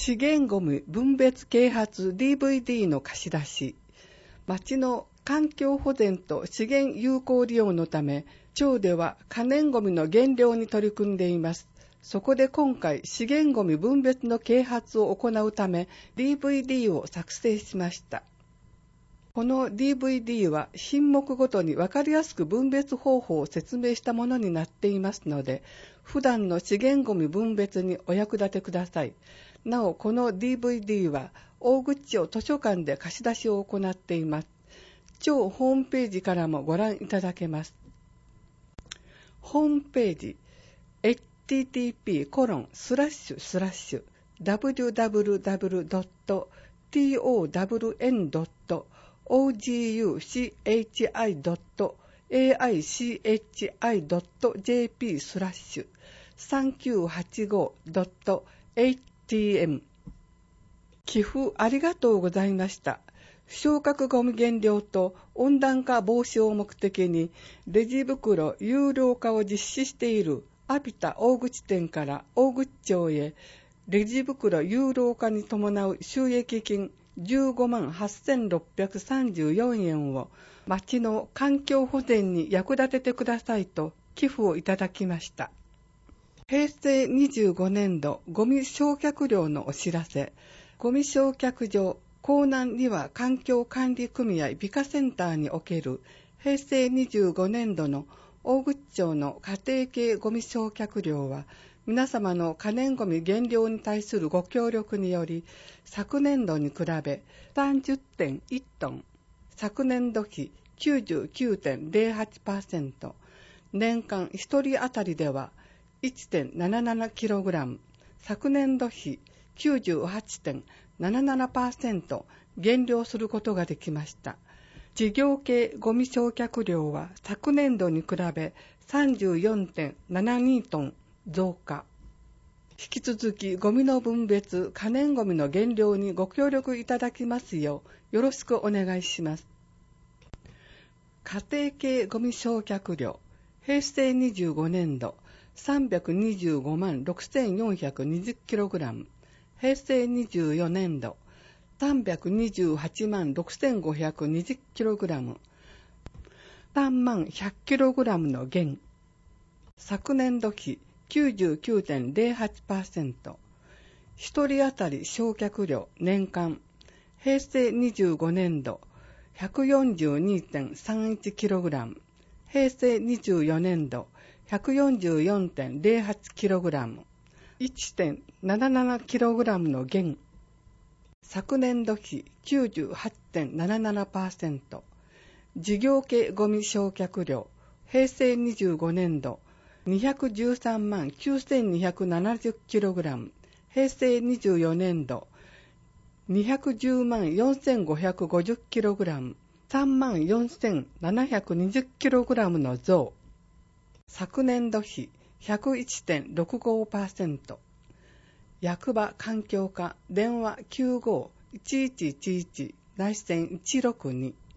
資源ごみ分別啓発 DVD の貸し出し。町の環境保全と資源有効利用のため、町では可燃ごみの減量に取り組んでいます。そこで今回、資源ごみ分別の啓発を行うため、DVD を作成しました。この DVD は品目ごとに分かりやすく分別方法を説明したものになっていますので、普段の資源ごみ分別にお役立てください。なお、この DVD は大口町図書館で貸し出しを行っています。町ホームページからもご覧いただけます。ホームページ http://www.townchi.chi.chi.jp/3985.atm 寄付ありがとうございました。焼却ゴミ減量と温暖化防止を目的にレジ袋有料化を実施しているアピタ大口店から大口町へレジ袋有料化に伴う収益金15万8634円を町の環境保全に役立ててくださいと寄付をいただきました。平成25年度ゴミ焼却量のお知らせ。ゴミ焼却場江南には環境管理組合美化センターにおける平成25年度の大口町の家庭系ゴミ焼却量は皆様の可燃ゴミ減量に対するご協力により昨年度に比べ 30.1 トン、昨年度比 99.08%、年間1人当たりでは 1.77kg、昨年度比 98.77% 減量することができました。事業系ゴミ焼却量は昨年度に比べ 34.72 トン増加。引き続きゴミの分別、可燃ゴミの減量にご協力いただきますようよろしくお願いします。家庭系ゴミ焼却量、平成25年度325万 6420kg、平成24年度328万 6520kg、3万 100kg の減。昨年度比 99.08%、一人当たり焼却量年間、平成25年度 142.31kg、平成24年度 144.08kg、1.77kg の減。昨年度比 98.77%、事業系ゴミ焼却量、平成25年度213万 9270kg、平成24年度210万 4550kg、3万 4720kg の増。昨年度比 101.65%、役場環境課電話95-1111内線162